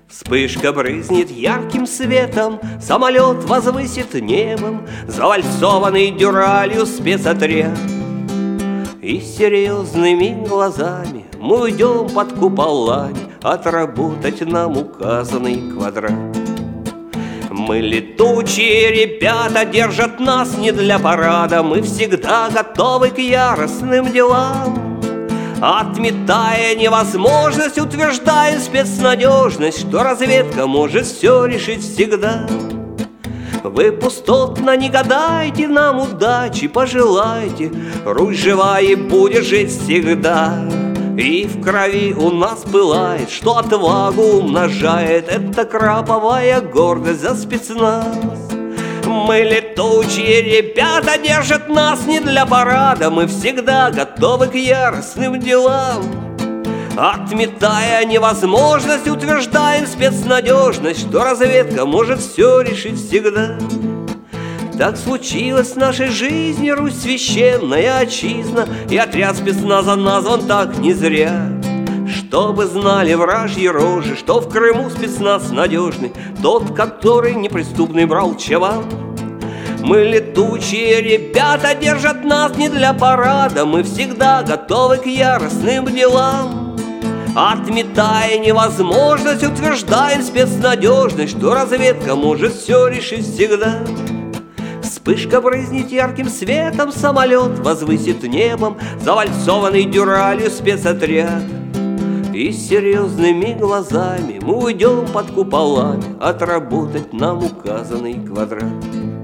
Вспышка брызнет ярким светом, самолет возвысит небом завальцованный дюралью спецотряд. И серьезными глазами мы уйдем под куполами отработать нам указанный квадрат. Мы летучие ребята, держат нас не для парада, мы всегда готовы к яростным делам. Отметая невозможность, утверждаем спецнадежность, что разведка может все решить всегда. Вы пустотно не гадайте, нам удачи пожелайте, Русь жива и будет жить всегда. И в крови у нас пылает, что отвагу умножает эта краповая гордость за спецназ. Мы летучие ребята, держат нас не для парада, мы всегда готовы к яростным делам. Отметая невозможность, утверждаем спецнадежность, что разведка может все решить всегда. Так случилось в нашей жизни, Русь священная отчизна, и отряд спецназа назван так не зря. Чтобы знали вражьи рожи, что в Крыму спецназ надежный, тот, который неприступный брал чаван. Мы летучие ребята, держат нас не для парада, мы всегда готовы к яростным делам. Отметая невозможность, утверждаем спецнадежность, что разведка может все решить всегда. Вспышка брызнет ярким светом, самолет возвысит небом завальцованный дюралью спецотряд. И серьезными глазами мы уйдем под куполами отработать нам указанный квадрат.